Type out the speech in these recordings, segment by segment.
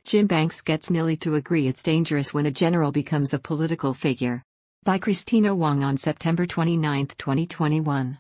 Jim Banks gets Milley to agree it's dangerous when a general becomes a political figure. By Christina Wong on September 29, 2021.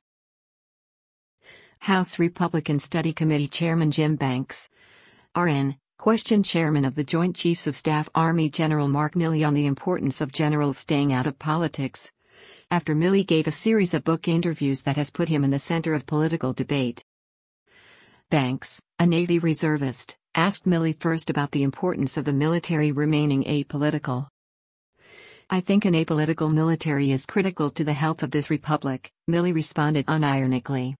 House Republican Study Committee Chairman Jim Banks, RN, questioned Chairman of the Joint Chiefs of Staff Army General Mark Milley on the importance of generals staying out of politics, after Milley gave a series of book interviews that has put him in the center of political debate. Banks, a Navy reservist, asked Milley first about the importance of the military remaining apolitical. "I think an apolitical military is critical to the health of this republic," Milley responded unironically.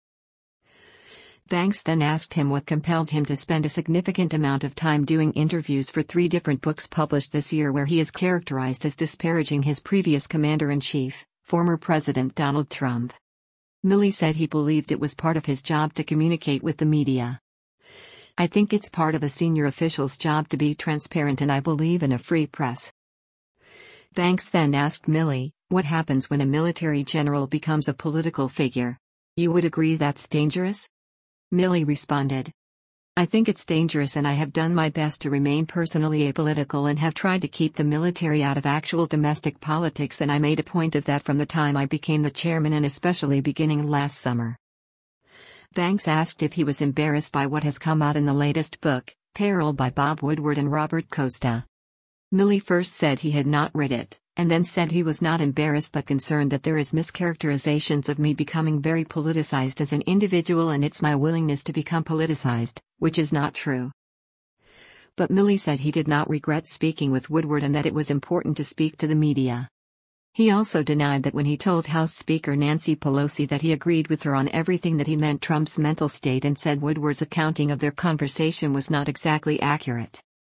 Banks then asked him what compelled him to spend a significant amount of time doing interviews for 3 different books published this year where he is characterized as disparaging his previous commander-in-chief, former President Donald Trump. Milley said he believed it was part of his job to communicate with the media. "I think it's part of a senior official's job to be transparent, and I believe in a free press." Banks then asked Milley, what happens when a military general becomes a political figure? "You would agree that's dangerous?" Milley responded, "I think it's dangerous, and I have done my best to remain personally apolitical and have tried to keep the military out of actual domestic politics, and I made a point of that from the time I became the chairman and especially beginning last summer." Banks asked if he was embarrassed by what has come out in the latest book, Peril by Bob Woodward and Robert Costa. Milley first said he had not read it, and then said he was not embarrassed but concerned that there is mischaracterizations of me becoming very politicized as an individual, and it's my willingness to become politicized, which is not true. But Milley said he did not regret speaking with Woodward and that it was important to speak to the media. He also denied that when he told House Speaker Nancy Pelosi that he agreed with her on everything that he meant Trump's mental state, and said Woodward's accounting of their conversation was not exactly accurate.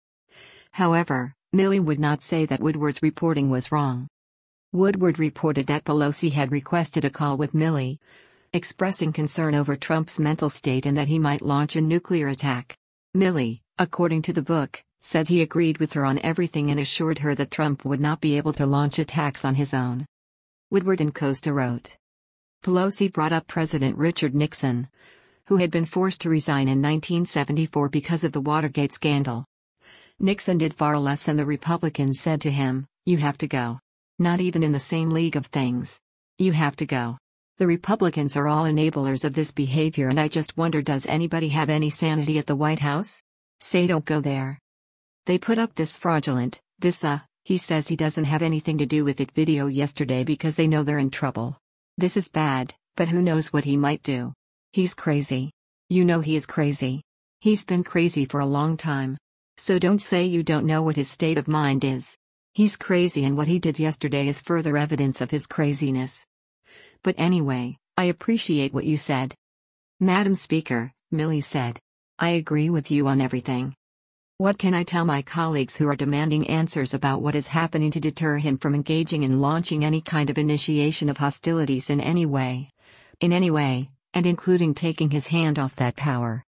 However, Milley would not say that Woodward's reporting was wrong. Woodward reported that Pelosi had requested a call with Milley, expressing concern over Trump's mental state and that he might launch a nuclear attack. Milley, according to the book, said he agreed with her on everything and assured her that Trump would not be able to launch attacks on his own. Woodward and Costa wrote. Pelosi brought up President Richard Nixon, who had been forced to resign in 1974 because of the Watergate scandal. Nixon did far less, and the Republicans said to him, "You have to go. Not even in the same league of things. You have to go." The Republicans are all enablers of this behavior, and I just wonder, does anybody have any sanity at the White House? Say don't go there. They put up this fraudulent, he says he doesn't have anything to do with it video yesterday because they know they're in trouble. This is bad, but who knows what he might do. He's crazy. You know he is crazy. He's been crazy for a long time. So don't say you don't know what his state of mind is. He's crazy, and what he did yesterday is further evidence of his craziness. But anyway, I appreciate what you said. Madam Speaker, Milley said. I agree with you on everything. What can I tell my colleagues who are demanding answers about what is happening to deter him from engaging in launching any kind of initiation of hostilities in any way, and including taking his hand off that power?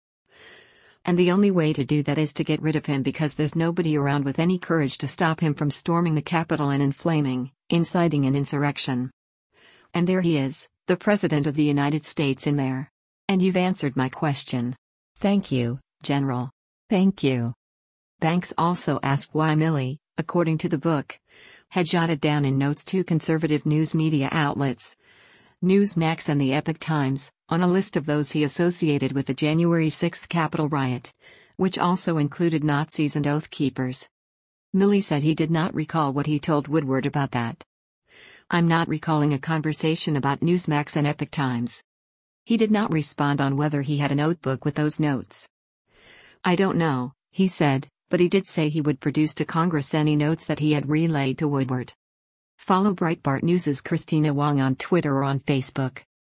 And the only way to do that is to get rid of him, because there's nobody around with any courage to stop him from storming the Capitol and inciting an insurrection. And there he is, the President of the United States, in there. And you've answered my question. Thank you, General. Thank you. Banks also asked why Milley, according to the book, had jotted down in notes 2 conservative news media outlets, Newsmax and the Epoch Times, on a list of those he associated with the January 6 Capitol riot, which also included Nazis and Oath Keepers. Milley said he did not recall what he told Woodward about that. I'm not recalling a conversation about Newsmax and Epoch Times. He did not respond on whether he had a notebook with those notes. I don't know, he said, but he did say he would produce to Congress any notes that he had relayed to Woodward. Follow Breitbart News' Christina Wong on Twitter or on Facebook.